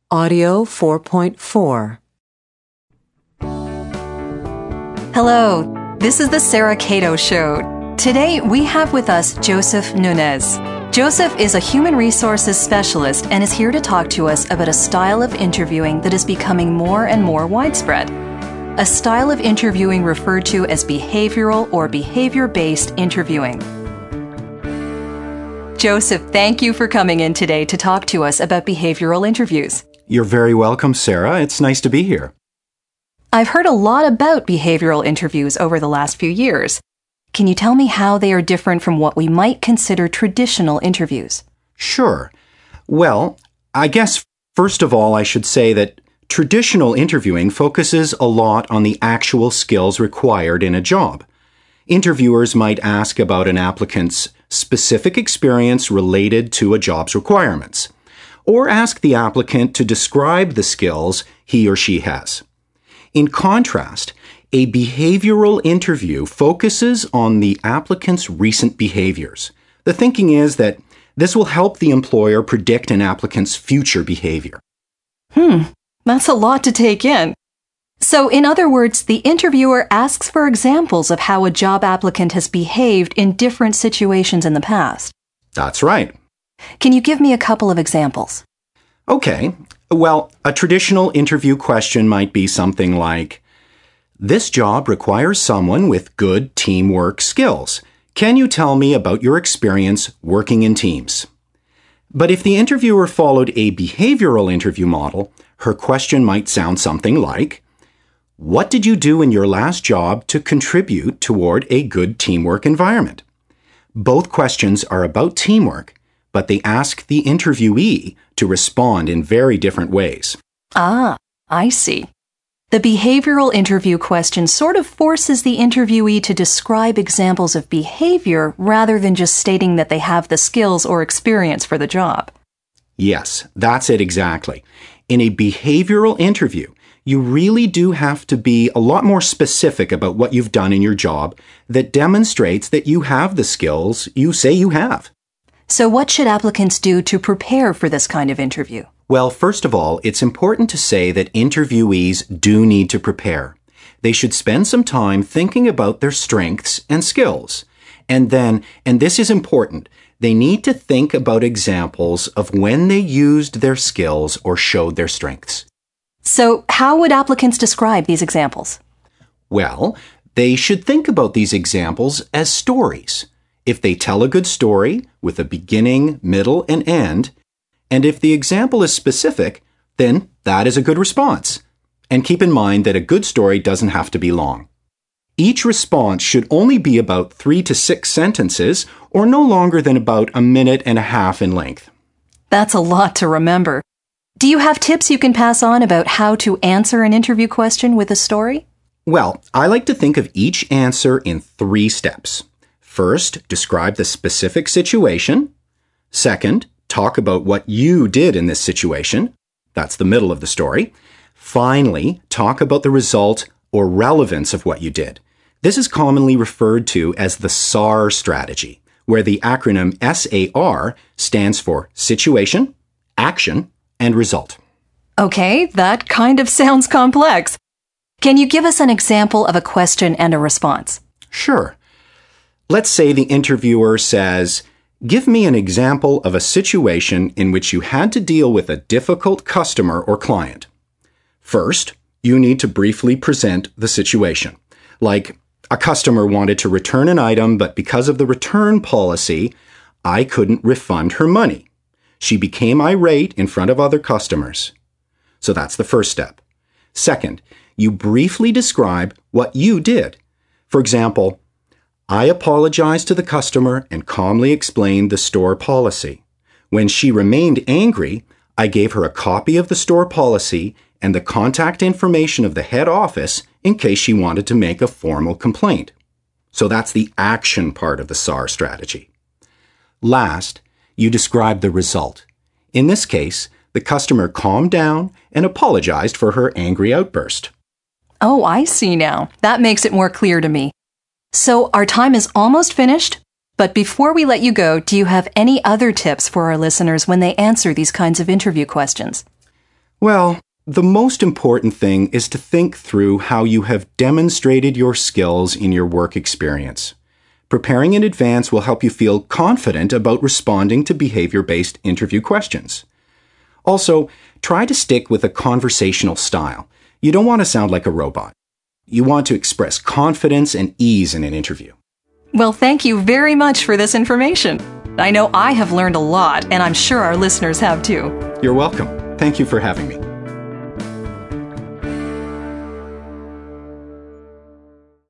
Audio 4.4. Hello, this is the Sarah Cato Show. Today we have with us Joseph Nunez. Joseph is a human resources specialist and is here to talk to us about a style of interviewing that is becoming more and more widespread. A style of interviewing referred to as behavioral or behavior-based interviewing. Joseph, thank you for coming in today to talk to us about behavioral interviews. You're very welcome, Sarah. It's nice to be here. I've heard a lot about behavioral interviews over the last few years. Can you tell me how they are different from what we might consider traditional interviews? Sure. Well, I guess first of all, I should say that traditional interviewing focuses a lot on the actual skills required in a job. Interviewers might ask about an applicant's specific experience related to a job's requirements, or ask the applicant to describe the skills he or she has. In contrast, a behavioral interview focuses on the applicant's recent behaviors. The thinking is that this will help the employer predict an applicant's future behavior. That's a lot to take in. So, in other words, the interviewer asks for examples of how a job applicant has behaved in different situations in the past. That's right. Can you give me a couple of examples? Okay. Well, a traditional interview question might be something like, "This job requires someone with good teamwork skills. Can you tell me about your experience working in teams?" But if the interviewer followed a behavioral interview model, her question might sound something like, "What did you do in your last job to contribute toward a good teamwork environment?" Both questions are about teamwork, but they ask the interviewee to respond in very different ways. Ah, I see. The behavioral interview question sort of forces the interviewee to describe examples of behavior rather than just stating that they have the skills or experience for the job. Yes, that's it exactly. In a behavioral interview, you really do have to be a lot more specific about what you've done in your job that demonstrates that you have the skills you say you have. So what should applicants do to prepare for this kind of interview? Well, first of all, it's important to say that interviewees do need to prepare. They should spend some time thinking about their strengths and skills. And then, and this is important, they need to think about examples of when they used their skills or showed their strengths. So how would applicants describe these examples? Well, they should think about these examples as stories. If they tell a good story with a beginning, middle, and end, and if the example is specific, then that is a good response. And keep in mind that a good story doesn't have to be long. Each response should only be about 3 to 6 sentences or no longer than about a minute and a half in length. That's a lot to remember. Do you have tips you can pass on about how to answer an interview question with a story? Well, I like to think of each answer in 3 steps. First, describe the specific situation. Second, talk about what you did in this situation. That's the middle of the story. Finally, talk about the result or relevance of what you did. This is commonly referred to as the SAR strategy, where the acronym SAR stands for situation, action, and result. Okay, that kind of sounds complex. Can you give us an example of a question and a response? Sure. Let's say the interviewer says, "Give me an example of a situation in which you had to deal with a difficult customer or client." First, you need to briefly present the situation. Like, a customer wanted to return an item, but because of the return policy, I couldn't refund her money. She became irate in front of other customers. So that's the first step. Second, you briefly describe what you did. For example, I apologized to the customer and calmly explained the store policy. When she remained angry, I gave her a copy of the store policy and the contact information of the head office in case she wanted to make a formal complaint. So that's the action part of the SAR strategy. Last, you describe the result. In this case, the customer calmed down and apologized for her angry outburst. Oh, I see now. That makes it more clear to me. So our time is almost finished, but before we let you go, do you have any other tips for our listeners when they answer these kinds of interview questions? Well, the most important thing is to think through how you have demonstrated your skills in your work experience. Preparing in advance will help you feel confident about responding to behavior-based interview questions. Also, try to stick with a conversational style. You don't want to sound like a robot. You want to express confidence and ease in an interview. Well, thank you very much for this information. I know I have learned a lot, and I'm sure our listeners have too. You're welcome. Thank you for having me.